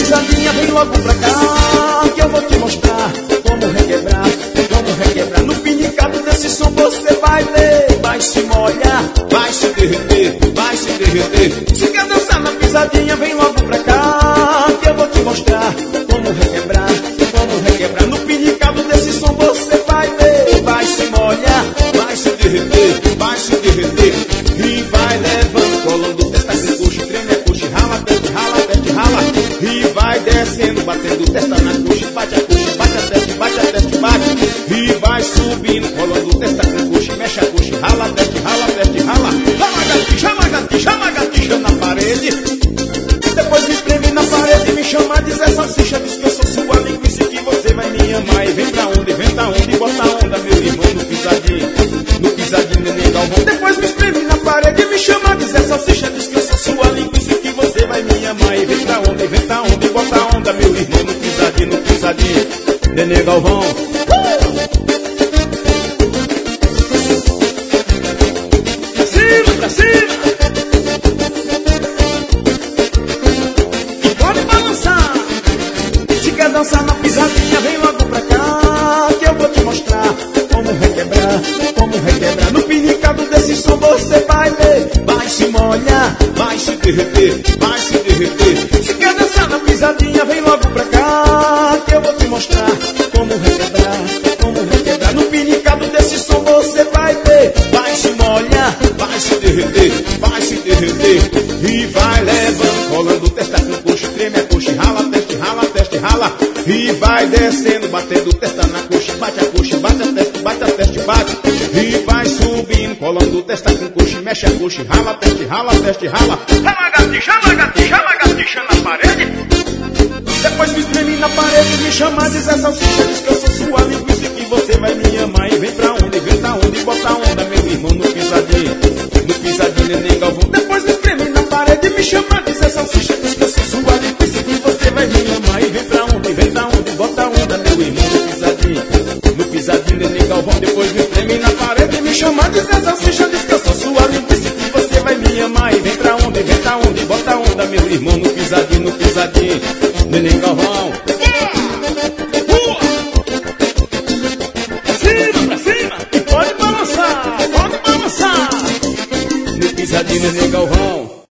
pisadinha, vem logo pra cá, que eu vou te mostrar como requebrar, como requebrar. No pinicado desse som você vai ler, vai se molhar, vai se derreter, vai se derreter. Se quer dançar na pisadinha, vem logo pra cá, que eu vou te mostrar como requebrar, como requebrar. No pinicado desse som você vai ler, vai se molhar, vai se derreter, vai se derreter. E vai levando, colando, testa com coxa, treme a coxa, rala, teste, rala, teste, rala. E vai descendo, batendo testa na coxa, bate a coxa, bate a teste, bate a teste, bate. E vai subindo, colando, testa com coxa, mexe a coxa, rala, teste, rala, teste, rala. Chama gatija na parede. Depois me espreme na parede, me chama, diz essa salsicha, diz que eu sou sua linguiça, que você vai me amar. E vem pra onde, bota a onda, meu irmão, no pisadinho, neném Galvão. Depois me espreme na parede, me chama, diz essa salsicha, diz que eu sou sua linguiça, que você vai me amar. E vem pra onde, bota a onda, meu irmão, no pisadinho, neném Galvão. Pra cima! E pode balançar. Se quer dançar na pisadinha, vem logo pra cá, que eu vou te mostrar como requebrar, como requebrar. No pinicado desse som você vai ver, vai se molhar, vai se derreter, vai se derreter. Se quer dançar na pisadinha, vem logo pra cá, que eu vou te mostrar como requebrar, como requebrar. No pinicado desse som você vai ver, vai se molhar, vai se derreter, vai se derreter. E vai levando, rolando, testa com coxa, treme a coxa, rala, teste, rala. E vai descendo, batendo testa na coxa, bate a coxa, bate a teste, bate. E vai subindo, colando testa com coxa, mexe a coxa, rala, teste, rala. Chama gatija na parede. Depois me espreme na parede, me chama, diz essa salsicha, diz que eu sou sua linguiça, que você vai me amar. E vem pra onde, bota a onda, meu irmão, no pisadinho, neném Galvão. Depois me espreme na parede, me chama, diz essa salsicha, diz que eu sou sua linguiça, que você vai me amar. E vem pra onde, bota a onda, meu irmão, no pisadinho, neném Galvão. Depois me espreme na parede, me chama, diz essa salsicha, diz que eu sou sua linguiça, que você vai me amar. E vem pra onde, bota a onda, meu irmão, no pisadinho, neném Galvão. Pra cima, e pode balançar. No pisadinho, neném Galvão.